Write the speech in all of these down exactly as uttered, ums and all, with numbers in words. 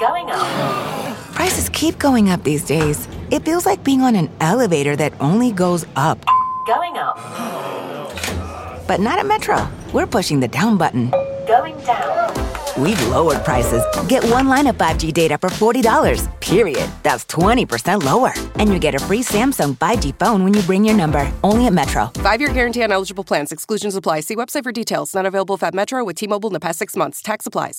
Going up. Prices keep going up these days. It feels like being on an elevator that only goes up. Going up. But not at Metro. We're pushing the down button. Going down. We've lowered prices. Get one line of five G data for forty dollars, period. That's twenty percent lower. And you get a free Samsung five G phone when you bring your number. Only at Metro. Five-year guarantee on eligible plans. Exclusions apply. See website for details. Not available if at Metro with T-Mobile in the past six months. Tax applies.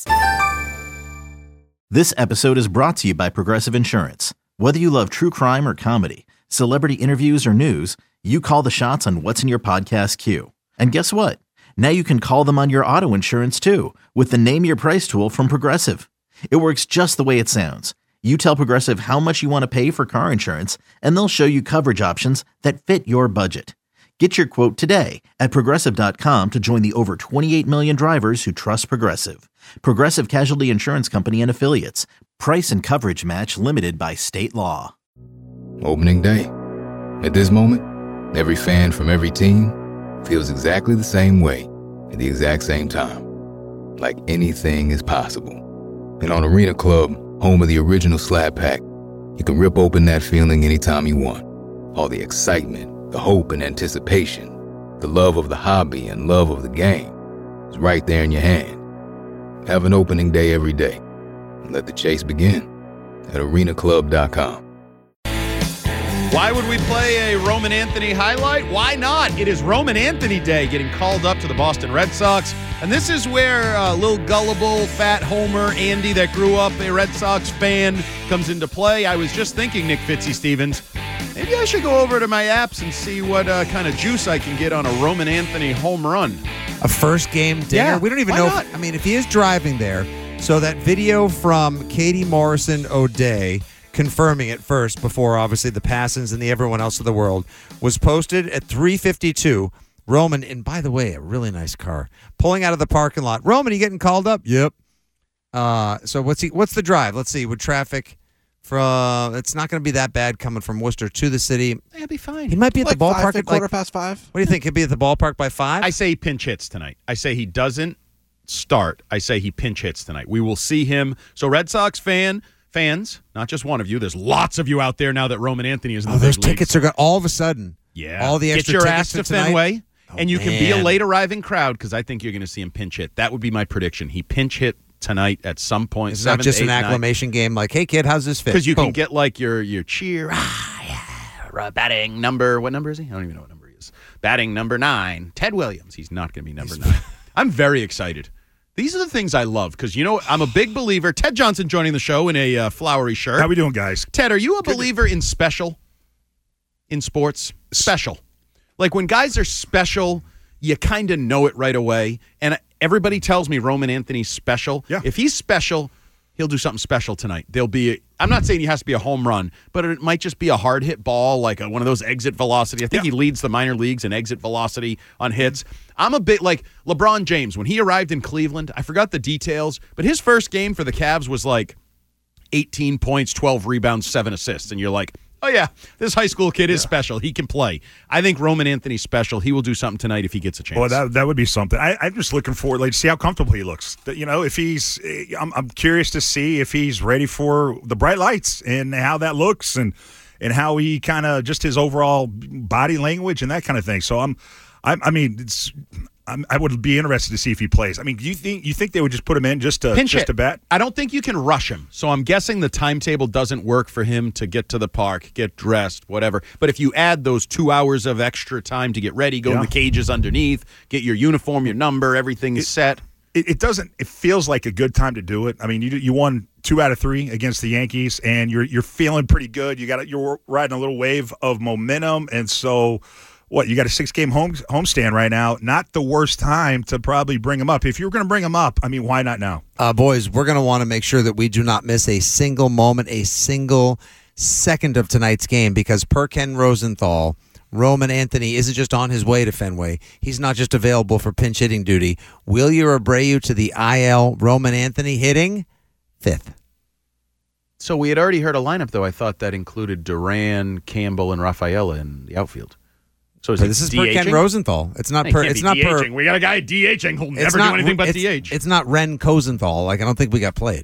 This episode is brought to you by Progressive Insurance. Whether you love true crime or comedy, celebrity interviews or news, you call the shots on what's in your podcast queue. And guess what? Now you can call them on your auto insurance too with the Name Your Price tool from Progressive. It works just the way it sounds. You tell Progressive how much you want to pay for car insurance, and they'll show you coverage options that fit your budget. Get your quote today at Progressive dot com to join the over twenty-eight million drivers who trust Progressive. Progressive Casualty Insurance Company and Affiliates. Price and coverage match limited by state law. Opening day. At this moment, every fan from every team feels exactly the same way at the exact same time. Like anything is possible. And on Arena Club, home of the original Slap Pack, you can rip open that feeling anytime you want. All the excitement, the hope and anticipation, the love of the hobby and love of the game is right there in your hand. Have an opening day every day. And let the chase begin at arena club dot com. Why would we play a Roman Anthony highlight? Why not? It is Roman Anthony Day, getting called up to the Boston Red Sox. And this is where uh, little gullible, fat Homer Andy that grew up a Red Sox fan comes into play. I was just thinking, Nick Fitzy-Stevens, maybe I should go over to my apps and see what uh, kind of juice I can get on a Roman Anthony home run. A first game dinner? Yeah, we don't even why know. not? If, I mean, if he is driving there, so that video from Katie Morrison O'Day confirming it first before obviously the Passons and the everyone else of the world was posted at three fifty-two. Roman, and by the way, a really nice car, pulling out of the parking lot. Roman, you getting called up? Yep. Uh, so what's he? What's the drive? Let's see. With traffic from, it's not going to be that bad coming from Worcester to the city. It'll be fine. He might be at like the ballpark five, at quarter like, past five. What do you think? He'll be at the ballpark by five? I say he pinch hits tonight. I say he doesn't start. I say he pinch hits tonight. We will see him. So Red Sox fan. Fans, not just one of you. There's lots of you out there now that Roman Anthony is in the oh, big those leagues. tickets are going all of a sudden. Yeah. All the extra Get your tickets ass to tonight? Fenway, Oh, and you can be a man. late arriving crowd because I think you're going to see him pinch hit. That would be my prediction. He pinch hit tonight at some point. It's not just an acclamation game like, hey, kid, how's this fit? Because you Boom. can get like your your cheer. Ah, yeah. Batting number. What number is he? I don't even know what number he is. Batting number nine. Ted Williams. He's not going to be number He's- nine. I'm very excited. These are the things I love because, you know, I'm a big believer. Ted Johnson joining the show in a uh, flowery shirt. How we doing, guys? Ted, are you a believer in special in sports? Special. Like when guys are special, you kind of know it right away. And everybody tells me Roman Anthony's special. Yeah. If he's special, he'll do something special tonight. There'll be, a, I'm not saying he has to be a home run, but it might just be a hard hit ball, like a, one of those exit velocity. I think Yeah. he leads the minor leagues in exit velocity on hits. I'm a bit like LeBron James. When he arrived in Cleveland, I forgot the details, but his first game for the Cavs was like eighteen points, twelve rebounds, seven assists. And you're like, oh, yeah, this high school kid is special. He can play. I think Roman Anthony's special. He will do something tonight if he gets a chance. Well, that that would be something. I, I'm just looking forward, like, to see how comfortable he looks. That, you know, if he's, I'm, I'm curious to see if he's ready for the bright lights and how that looks, and and how he kind of just his overall body language and that kind of thing. So I'm, I, I mean, it's. I'm, I would be interested to see if he plays. I mean, do you think you think they would just put him in just to Pinch just hit. to bat? I don't think you can rush him. So I'm guessing the timetable doesn't work for him to get to the park, get dressed, whatever. But if you add those two hours of extra time to get ready, go Yeah. in the cages underneath, get your uniform, your number, everything's It- set. It, it doesn't. It feels like a good time to do it. I mean, you you won two out of three against the Yankees, and you're you're feeling pretty good. You got you're riding a little wave of momentum, and so. What, you got a six-game home homestand right now. Not the worst time to probably bring him up. If you're going to bring him up, I mean, why not now? Uh, boys, we're going to want to make sure that we do not miss a single moment, a single second of tonight's game, because per Ken Rosenthal, Roman Anthony isn't just on his way to Fenway. He's not just available for pinch hitting duty. Wheeler Abreu to the I L. Roman Anthony hitting fifth. So we had already heard a lineup, though. I thought that included Duran, Campbell, and Rafaela in the outfield. So is But it this is DHing? per Ken Rosenthal. It's not It per. can't It's be not per. DHing. We got a guy DHing who'll It's never not, do anything but it's, D H. It's not Ren Kosenthal. Like I don't think we got played.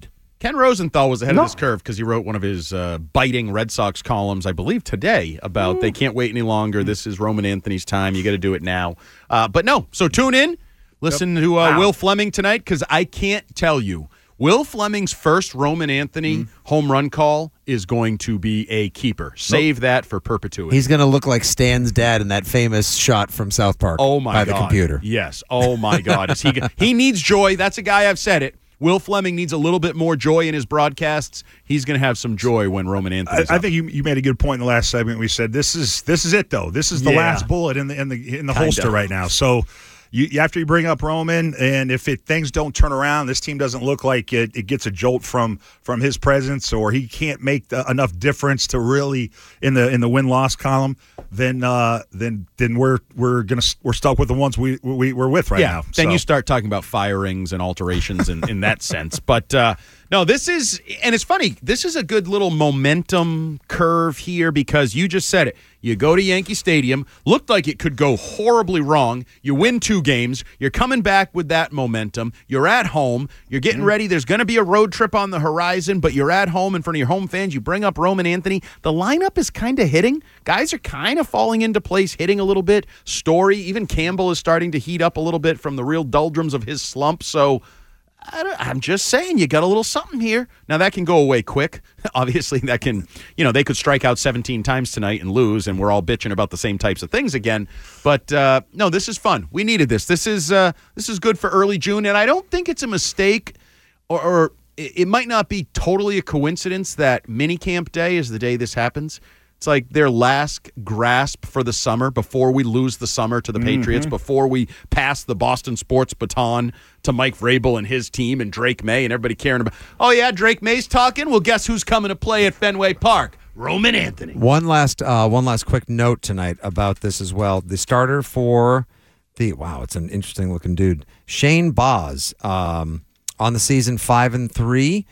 Ken Rosenthal was ahead No. of this curve because he wrote one of his uh, biting Red Sox columns, I believe, today about they can't wait any longer. This is Roman Anthony's time. You got to do it now. Uh, but no, so tune in. Listen to uh, Wow. Will Fleming tonight because I can't tell you. Will Fleming's first Roman Anthony mm. home run call is going to be a keeper. Save nope. that for perpetuity. He's going to look like Stan's dad in that famous shot from South Park. Oh my by God. the computer. Yes. Oh my God. Is he? He needs joy. That's a guy. I've said it. Will Fleming needs a little bit more joy in his broadcasts. He's going to have some joy when Roman Anthony's I, I up. think you, you made a good point in the last segment. We said this is this is it though. This is the Yeah. last bullet in the in the in the Kinda. holster right now. So you after you bring up Roman, and if it, things don't turn around, this team doesn't look like it, it gets a jolt from from his presence, or he can't make the, enough difference to really in the in the win loss column. Then uh, then then we're we're gonna we're stuck with the ones we, we we're with right yeah, now. Then So. you start talking about firings and alterations in, in that sense. But uh, no, this is and it's funny. This is a good little momentum curve here because you just said it. You go to Yankee Stadium, looked like it could go horribly wrong. You win two games. You're coming back with that momentum. You're at home. You're getting mm-hmm. ready. There's going to be a road trip on the horizon, but you're at home in front of your home fans. You bring up Roman Anthony. The lineup is kind of hitting. Guys are kind of falling into place, hitting a little bit. Story, even Campbell is starting to heat up a little bit from the real doldrums of his slump. So I don't, I'm just saying you got a little something here. Now, that can go away quick. Obviously, that can, you know, they could strike out seventeen times tonight and lose, and we're all bitching about the same types of things again. But, uh, no, this is fun. We needed this. This is uh, this is good for early June, and I don't think it's a mistake, or, or it might not be totally a coincidence that minicamp day is the day this happens. It's like their last grasp for the summer before we lose the summer to the mm-hmm. Patriots, before we pass the Boston sports baton to Mike Vrabel and his team and Drake May and everybody caring about, oh, yeah, Drake May's talking? Well, guess who's coming to play at Fenway Park? Roman Anthony. One last uh, one last quick note tonight about this as well. The starter for the, wow, it's an interesting-looking dude, Shane Boz, um, on the season five and three,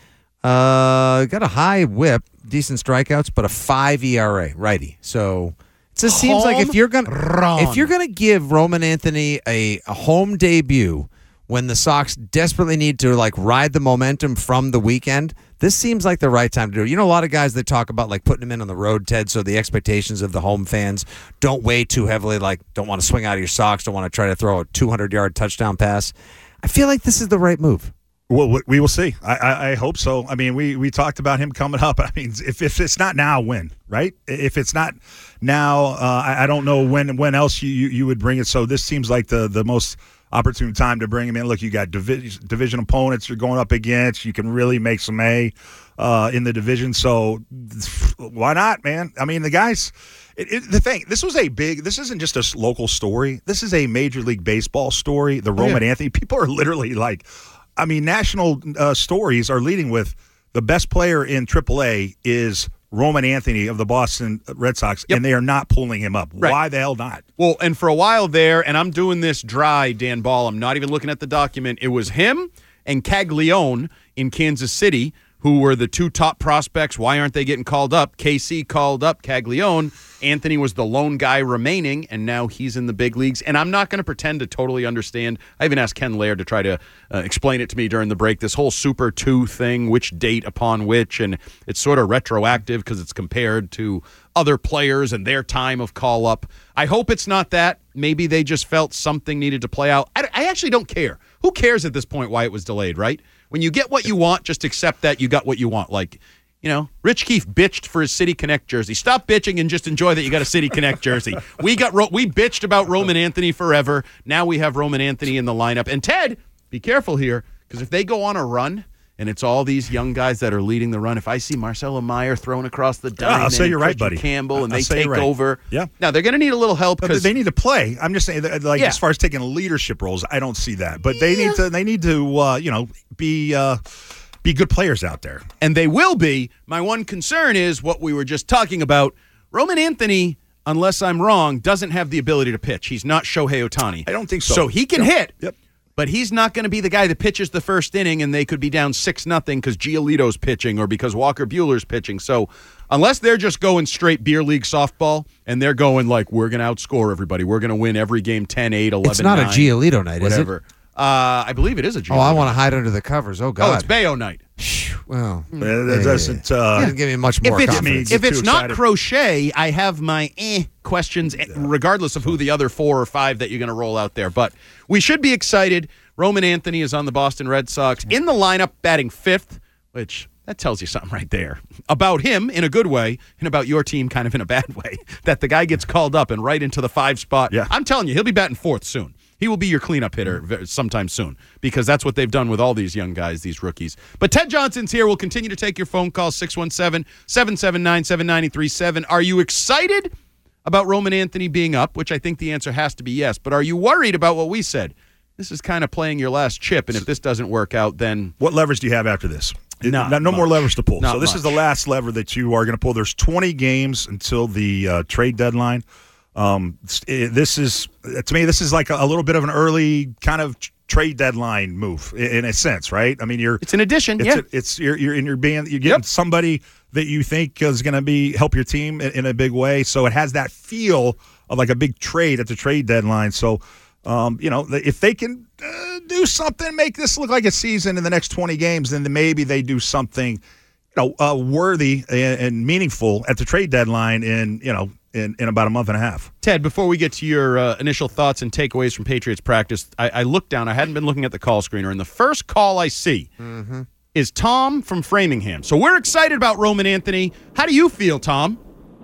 uh, got a high whip. Decent strikeouts, but a five E R A, righty. So it just seems like if you're gonna run. if you're gonna give Roman Anthony a, a home debut when the Sox desperately need to like ride the momentum from the weekend, this seems like the right time to do it. You know, a lot of guys that talk about like putting him in on the road, Ted, so the expectations of the home fans don't weigh too heavily. Like, don't want to swing out of your socks, don't want to try to throw a two hundred yard touchdown pass. I feel like this is the right move. Well, we will see. I, I, I hope so. I mean, we, we talked about him coming up. I mean, if, if it's not now, when, right? If it's not now, uh, I, I don't know when when else you, you, you would bring it. So this seems like the, the most opportune time to bring him in. Look, you got divi- division opponents you're going up against. You can really make some hay uh, in the division. So why not, man? I mean, the guys it, – it, the thing, this was a big – this isn't just a local story. This is a Major League Baseball story, the Roman yeah. Anthony. People are literally like – I mean, national uh, stories are leading with the best player in triple A is Roman Anthony of the Boston Red Sox, yep. and they are not pulling him up. Right. Why the hell not? Well, and for a while there, and I'm doing this dry, Dan Ball, I'm not even looking at the document, it was him and Caglione in Kansas City who were the two top prospects. Why aren't they getting called up? K C called up Caglione. Anthony was the lone guy remaining, and now he's in the big leagues. And I'm not going to pretend to totally understand. I even asked Ken Laird to try to uh, explain it to me during the break, this whole Super two thing, which date upon which, and it's sort of retroactive because it's compared to other players and their time of call-up. I hope it's not that. Maybe they just felt something needed to play out. I, I actually don't care. Who cares at this point why it was delayed, right? When you get what you want, just accept that you got what you want. Like, you know, Rich Keefe bitched for his City Connect jersey. Stop bitching and just enjoy that you got a City Connect jersey. We got Ro- we bitched about Roman Anthony forever. Now we have Roman Anthony in the lineup. And Ted, be careful here, because if they go on a run and it's all these young guys that are leading the run, if I see Marcelo Meyer thrown across the diamond, I'll say you're right, buddy. Campbell, and I'll they say take you're right. over. Yeah. Now they're going to need a little help because they need to play. I'm just saying, that, like Yeah. as far as taking leadership roles, I don't see that. But they need to. They need to. Uh, you know, be. Uh, Be good players out there. And they will be. My one concern is what we were just talking about. Roman Anthony, unless I'm wrong, doesn't have the ability to pitch. He's not Shohei Ohtani. I don't think so. So he can Yep. hit. Yep. But he's not going to be the guy that pitches the first inning and they could be down six nothing because Giolito's pitching or because Walker Buehler's pitching. So unless they're just going straight beer league softball and they're going like, we're going to outscore everybody. We're going to win every game ten eight, eleven nine. It's not a Giolito night, whatever. is it? Uh, I believe it is a G. Oh, I want to hide under the covers. Oh, God. Oh, it's Bayo night. Well, Uh, that doesn't uh, doesn't give me much more If it's, confidence. if Get it's too not excited. crochet, I have my eh questions, eh, regardless of who the other four or five that you're going to roll out there. But we should be excited. Roman Anthony is on the Boston Red Sox in the lineup, batting fifth, which that tells you something right there about him in a good way and about your team kind of in a bad way, that the guy gets called up and right into the five spot. Yeah. I'm telling you, he'll be batting fourth soon. He will be your cleanup hitter ve- sometime soon because that's what they've done with all these young guys, these rookies. But Ted Johnson's here. We'll continue to take your phone calls, six one seven, seven seven nine, seven nine three seven. Are you excited about Roman Anthony being up, which I think the answer has to be yes, but are you worried about what we said? This is kind of playing your last chip, and if this doesn't work out, then... What levers do you have after this? Not no, no more much. levers to pull. Not so this much. is the last lever that you are going to pull. There's twenty games until the uh, trade deadline. Um, it- this is to me, this is like a, a little bit of an early kind of tr- trade deadline move in, in a sense, right? I mean, you're It's an addition, it's yeah. a- it's you're you're and you're being you're getting Yep. somebody that you think is going to be help your team in, in a big way. So it has that feel of like a big trade at the trade deadline. So. Um, you know, if they can uh, do something, make this look like a season in the next twenty games, then maybe they do something, you know, uh, worthy and, and meaningful at the trade deadline in, you know, in, in about a month and a half. Ted, before we get to your uh, initial thoughts and takeaways from Patriots practice, I, I looked down. I hadn't been looking at the call screener, and the first call I see is Tom from Framingham. So we're excited about Roman Anthony. How do you feel, Tom?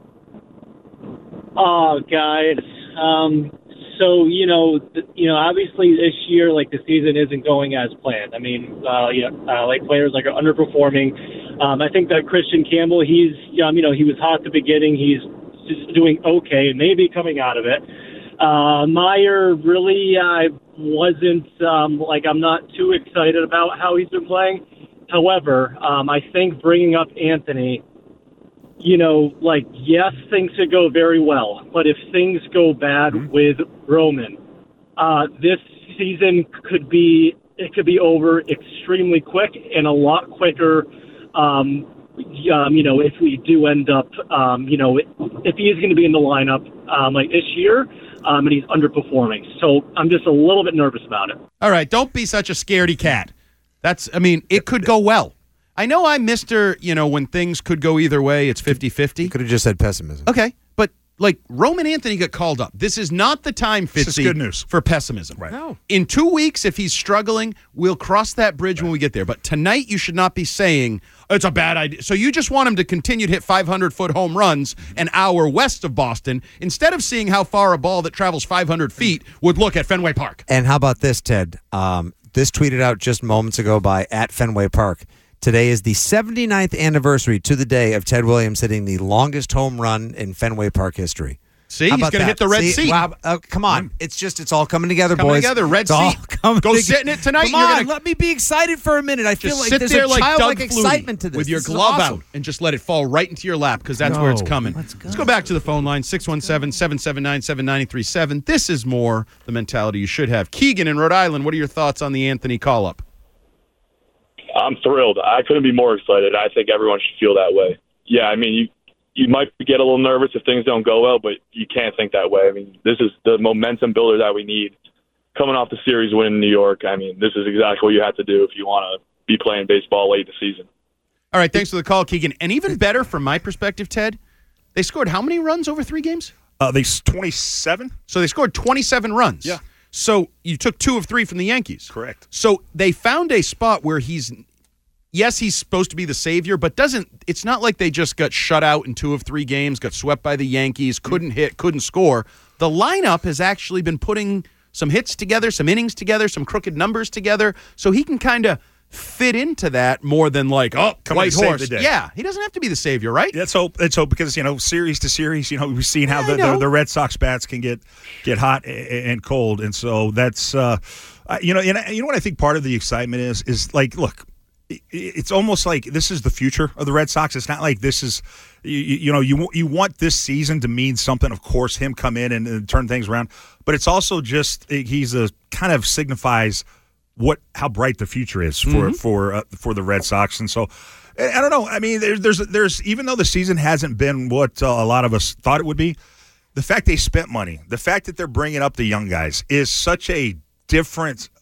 Oh, guys. Um, so you know, th- you know, obviously this year, like the season isn't going as planned. I mean, uh, you know, uh, like players like are underperforming. Um, I think that Christian Campbell, he's, um, you know, he was hot at the beginning. He's just doing okay, and maybe coming out of it. Uh, Meyer really, I wasn't um, like I'm not too excited about how he's been playing. However, um, I think bringing up Anthony. You know, like, yes, things could go very well, but if things go bad Mm-hmm. with Roman, uh, this season could be, it could be over extremely quick and a lot quicker, um, um, you know, if we do end up, um, you know, if he is going to be in the lineup um, like this year um, and he's underperforming. So I'm just a little bit nervous about it. All right, don't be such a scaredy cat. That's, I mean, it could go well. I know I'm Mister, you know, when things could go either way, it's fifty-fifty. Could have just said pessimism. Okay, but like Roman Anthony got called up. This is not the time, Fitzy, This is good news. for pessimism. Right. No. In two weeks, if he's struggling, we'll cross that bridge when we get there. But tonight, you should not be saying it's a bad idea. So you just want him to continue to hit five hundred foot home runs an hour west of Boston instead of seeing how far a ball that travels five hundred feet would look at Fenway Park. And how about this, Ted? Um, this tweeted out just moments ago by at Fenway Park. Today is the seventy-ninth anniversary to the day of Ted Williams hitting the longest home run in Fenway Park history. See, How he's about going to that? hit the red See, seat. wow, uh, come on. It's just, it's all coming together, Coming boys. together, red It's all seat. coming Go together. sit in it tonight. Come You're on, gonna- let me be excited for a minute. I feel Just like sit there's there a like childlike Doug Flutie excitement to this. with your This is glove awesome. out and just let it fall right into your lap because that's where it's Go. coming. Let's go. Let's go back to the phone line, six one seven, seven seven nine, seven nine three seven. This is more the mentality you should have. Keegan in Rhode Island, what are your thoughts on the Anthony call-up? I'm thrilled. I couldn't be more excited. I think everyone should feel that way. Yeah, I mean, you you might get a little nervous if things don't go well, but you can't think that way. I mean, this is the momentum builder that we need. Coming off the series win in New York, I mean, this is exactly what you have to do if you want to be playing baseball late in the season. All right, thanks for the call, Keegan. And even better from my perspective, Ted, they scored how many runs over three games? Uh, they twenty-seven. So they scored twenty-seven runs. Yeah. So you took two of three from the Yankees. Correct. So they found a spot where he's, yes, he's supposed to be the savior, but doesn't, it's not like they just got shut out in two of three games, got swept by the Yankees, couldn't hit, couldn't score. The lineup has actually been putting some hits together, some innings together, some crooked numbers together, so he can kind of fit into that more than like, oh, Come white to save horse. the day. Yeah, he doesn't have to be the savior, right? Let's hope. Let's hope because you know, series to series, you know, we've seen how Yeah, I the, know. the the Red Sox bats can get get hot a- and cold, and so that's uh, uh, you know, and you know what I think part of the excitement is is like, look, it- it's almost like this is the future of the Red Sox. It's not like this is, you, you know, you you want this season to mean something. Of course, him come in and, and turn things around, but it's also just he's a kind of signifies what how bright the future is for Mm-hmm. for uh, for the Red Sox, and so I I don't know. I mean, there's there's there's even though the season hasn't been what uh, a lot of us thought it would be, the fact they spent money, the fact that they're bringing up the young guys is such a different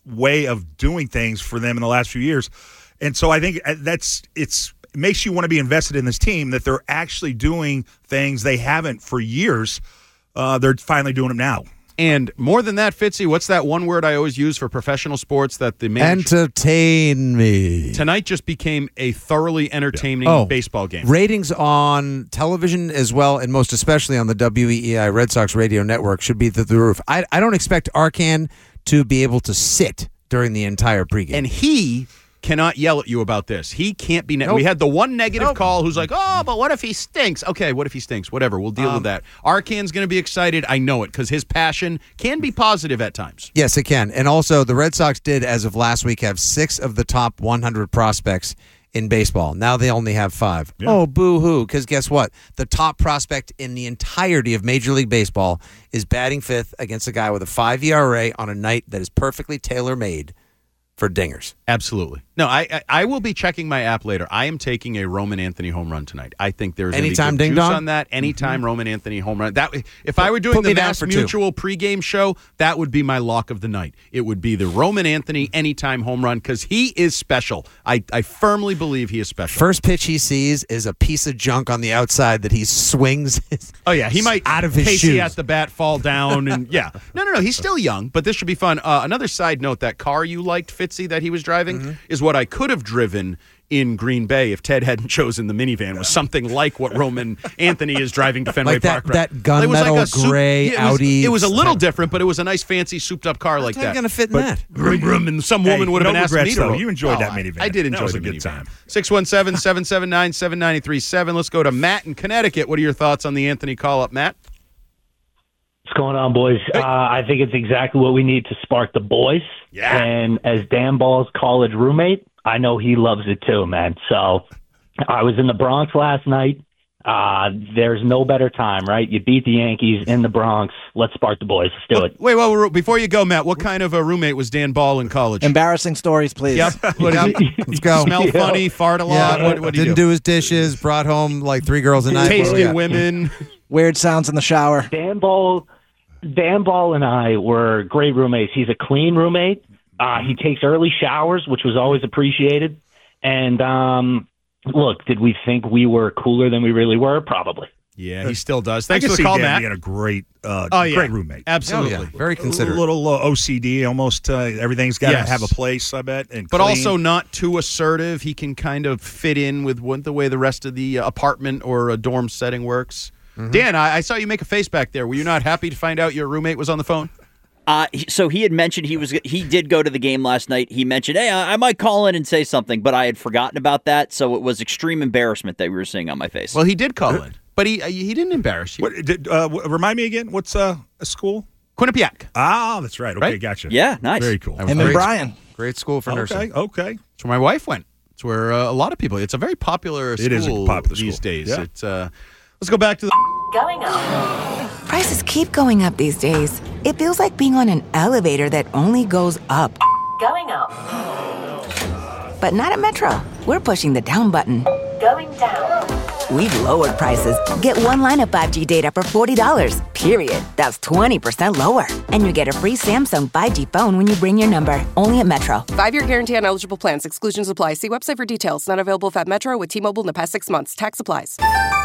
way of doing things for them in the last few years. And so I think that's it's it makes you want to be invested in this team that they're actually doing things they haven't for years. Uh, they're finally doing them now. And more than that, Fitzy, what's that one word I always use for professional sports that the manager... Entertain me. Tonight just became a thoroughly entertaining oh, baseball game. Ratings on television as well, and most especially on the W E E I Red Sox radio network, should be through the roof. I, I don't expect Arcand to be able to sit during the entire pregame. And he... cannot yell at you about this. He can't be. Ne- nope. We had the one negative nope. call who's like, oh, but what if he stinks? Okay, what if he stinks? Whatever. We'll deal um, with that. Arcand's going to be excited. I know it because his passion can be positive at times. Yes, it can. And also, the Red Sox did, as of last week, have six of the top one hundred prospects in baseball. Now they only have five. Yeah. Oh, boo-hoo. Because guess what? The top prospect in the entirety of Major League Baseball is batting fifth against a guy with a five E R A on a night that is perfectly tailor-made for dingers. Absolutely. No, I, I I will be checking my app later. I am taking a Roman Anthony home run tonight. I think there's anytime ding ding dong on that. Anytime mm-hmm. Roman Anthony home run. That if I were doing Put the me down Mass for two. Mutual pregame show, that would be my lock of the night. It would be the Roman Anthony anytime home run because he is special. I, I firmly believe he is special. First pitch he sees is a piece of junk on the outside that he swings. Oh yeah, he might out of his Casey shoes. at the bat, fall down, and yeah. No, no, no. He's still young, but this should be fun. Uh, another side note: that car you liked, Fitzy, that he was driving, mm-hmm. is what I could have driven in Green Bay if Ted hadn't chosen the minivan. Was something like what Roman Anthony is driving to Fenway like that, Park. Right? That gunmetal like soup, gray yeah, it was, Audi. It was a little different, but it was a nice, fancy, souped-up car like How's that. Going to fit in but, that? Vroom, vroom, and some woman hey, would have no been asked regrets, me to. though. Roll. You enjoyed oh, that I, minivan. I did enjoy that was the a good minivan. time. six one seven, seven seven nine, seven nine three seven. Let's go to Matt in Connecticut. What are your thoughts on the Anthony call-up, Matt? What's going on, boys? Hey. Uh, I think it's exactly what we need to spark the boys. Yeah. And as Dan Ball's college roommate, I know he loves it too, man. So I was in the Bronx last night. Uh, there's no better time, right? You beat the Yankees in the Bronx. Let's spark the boys. Let's do well, it. Wait, well, before you go, Matt, what kind of a roommate was Dan Ball in college? Embarrassing stories, please. Yep. What did he, Let's go. Smell Yeah. funny, fart a lot. Yeah. What, what did he Didn't do? do his dishes, brought home like three girls a night. Tasted Yeah. women. Weird sounds in the shower. Dan Ball, Dan Ball and I were great roommates. He's a clean roommate. Uh, he takes early showers, which was always appreciated. And um, look, did we think we were cooler than we really were? Probably. Yeah, he still does. I Thanks can for the see call, Dan Matt. being a great, uh, Oh, yeah. great roommate. Absolutely. Oh, yeah. Very considerate. A little uh, O C D, almost. Uh, everything's got to Yes. have a place, I bet. And But clean. also not too assertive. He can kind of fit in with what, the way the rest of the uh, apartment or a dorm setting works. Mm-hmm. Dan, I, I saw you make a face back there. Were you not happy to find out your roommate was on the phone? Uh, so he had mentioned he was he did go to the game last night. He mentioned, hey, I, I might call in and say something, but I had forgotten about that. So it was extreme embarrassment that we were seeing on my face. Well, he did call in, but he uh, he didn't embarrass you. What, did, uh, w- remind me again, what's uh, a school? Quinnipiac. Ah, that's right. Okay, Right? gotcha. Yeah, nice. Very cool. Him and Brian. Great school for nursing. Okay, okay. That's where my wife went. It's where uh, a lot of people. It's a very popular school It is a popular these school. days. Yeah. It's uh, let's go back to the Going up. Prices keep going up these days. It feels like being on an elevator that only goes up. Going up. But not at Metro. We're pushing the down button. Going down. We've lowered prices. Get one line of five G data for forty dollars, period. That's twenty percent lower. And you get a free Samsung five G phone when you bring your number. Only at Metro. Five-year guarantee on eligible plans. Exclusions apply. See website for details. Not available if at Metro with T-Mobile in the past six months. Tax applies.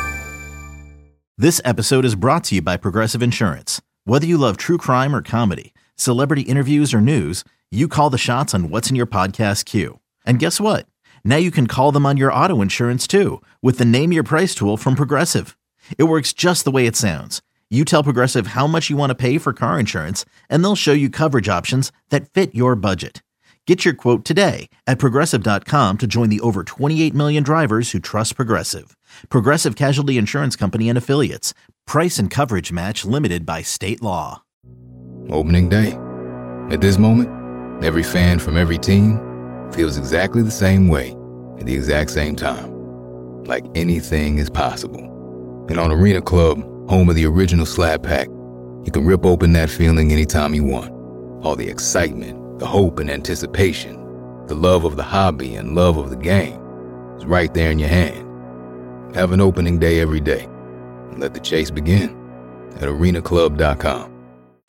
This episode is brought to you by Progressive Insurance. Whether you love true crime or comedy, celebrity interviews or news, you call the shots on what's in your podcast queue. And guess what? Now you can call them on your auto insurance too with the Name Your Price tool from Progressive. It works just the way it sounds. You tell Progressive how much you want to pay for car insurance, and they'll show you coverage options that fit your budget. Get your quote today at Progressive dot com to join the over twenty-eight million drivers who trust Progressive. Progressive Casualty Insurance Company and Affiliates. Price and coverage match limited by state law. Opening day. At this moment, every fan from every team feels exactly the same way at the exact same time. Like anything is possible. And on Arena Club, home of the original Slab Pack, you can rip open that feeling anytime you want. All the excitement, the hope and anticipation, the love of the hobby and love of the game is right there in your hand. Have an opening day every day. And let the chase begin at arena club dot com.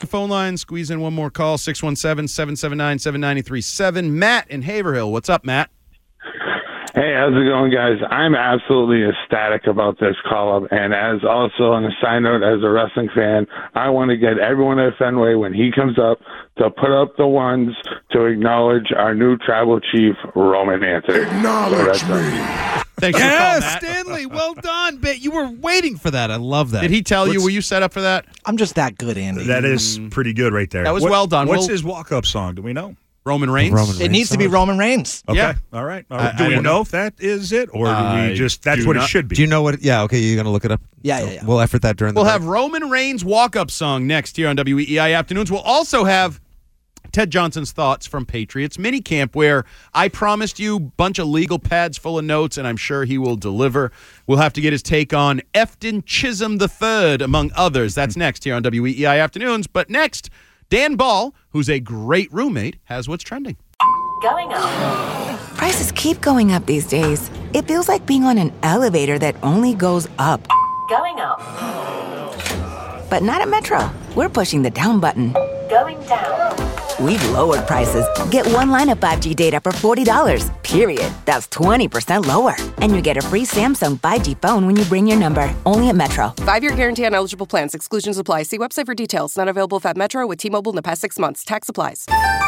phone line, squeeze in one more call, six one seven, seven seven nine, seven nine three seven. Matt in Haverhill. What's up, Matt? Hey, how's it going, guys? I'm absolutely ecstatic about this call-up, and as also on a side note, as a wrestling fan, I want to get everyone at Fenway, when he comes up, to put up the ones to acknowledge our new tribal chief, Roman Anthony. Acknowledge me. Thanks for Yeah, calling, Matt. Stanley, well done. But you were waiting for that. I love that. Did he tell you? What's- Were you set up for that? I'm just that good, Andy. That is pretty good right there. That was What- well done. What's We'll- his walk-up song? Do we know? Roman Reigns? Roman It Reigns needs to be song? Roman Reigns. Okay. Yeah. All right. All right. I- Do I we don't know if that is it, or do I we just that's do what not- it should be? Do you know what? Yeah, okay, you're going to look it up? Yeah, yeah, yeah. We'll effort that during the We'll break. have Roman Reigns' walk-up song next here on W E E I Afternoons. We'll also have Ted Johnson's thoughts from Patriots minicamp, where I promised you a bunch of legal pads full of notes, and I'm sure he will deliver. We'll have to get his take on Efton Chisholm the third, among others. That's next here on W E E I Afternoons. But next, Dan Ball, who's a great roommate, has what's trending. Going up. Prices keep going up these days. It feels like being on an elevator that only goes up. Going up. But not at Metro. We're pushing the down button. Going down. We've lowered prices. Get one line of five G data for forty dollars, period. That's twenty percent lower. And you get a free Samsung five G phone when you bring your number. Only at Metro. Five-year guarantee on eligible plans. Exclusions apply. See website for details. Not available at Metro with T-Mobile in the past six months. Tax applies.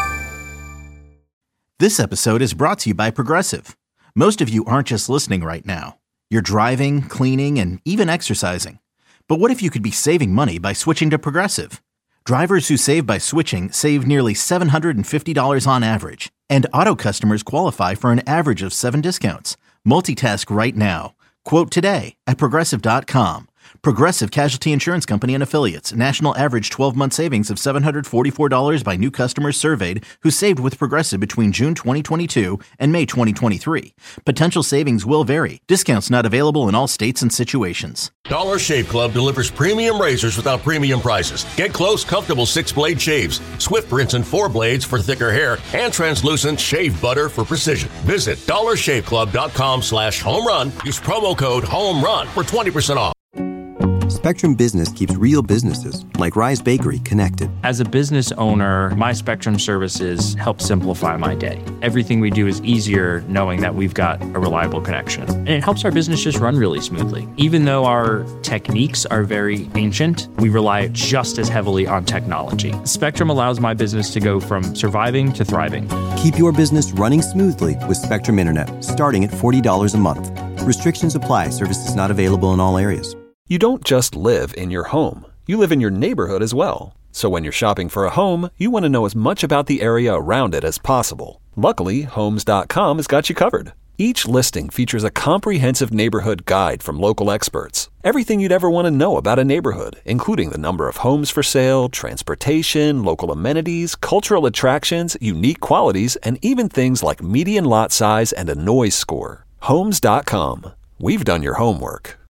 This episode is brought to you by Progressive. Most of you aren't just listening right now. You're driving, cleaning, and even exercising. But what if you could be saving money by switching to Progressive? Drivers who save by switching save nearly seven hundred fifty dollars on average. And auto customers qualify for an average of seven discounts. Multitask right now. Quote today at Progressive dot com. Progressive Casualty Insurance Company and Affiliates. National average twelve-month savings of seven hundred forty-four dollars by new customers surveyed who saved with Progressive between June twenty twenty-two and May twenty twenty-three. Potential savings will vary. Discounts not available in all states and situations. Dollar Shave Club delivers premium razors without premium prices. Get close, comfortable six-blade shaves, Swift rinse and four blades for thicker hair, and translucent shave butter for precision. Visit dollar shave club dot com slash home run. Use promo code HOMERUN for twenty percent off. Spectrum Business keeps real businesses, like Rise Bakery, connected. As a business owner, my Spectrum services help simplify my day. Everything we do is easier knowing that we've got a reliable connection. And it helps our business just run really smoothly. Even though our techniques are very ancient, we rely just as heavily on technology. Spectrum allows my business to go from surviving to thriving. Keep your business running smoothly with Spectrum Internet, starting at forty dollars a month. Restrictions apply. Services not available in all areas. You don't just live in your home. You live in your neighborhood as well. So when you're shopping for a home, you want to know as much about the area around it as possible. Luckily, Homes dot com has got you covered. Each listing features a comprehensive neighborhood guide from local experts. Everything you'd ever want to know about a neighborhood, including the number of homes for sale, transportation, local amenities, cultural attractions, unique qualities, and even things like median lot size and a noise score. Homes dot com. We've done your homework.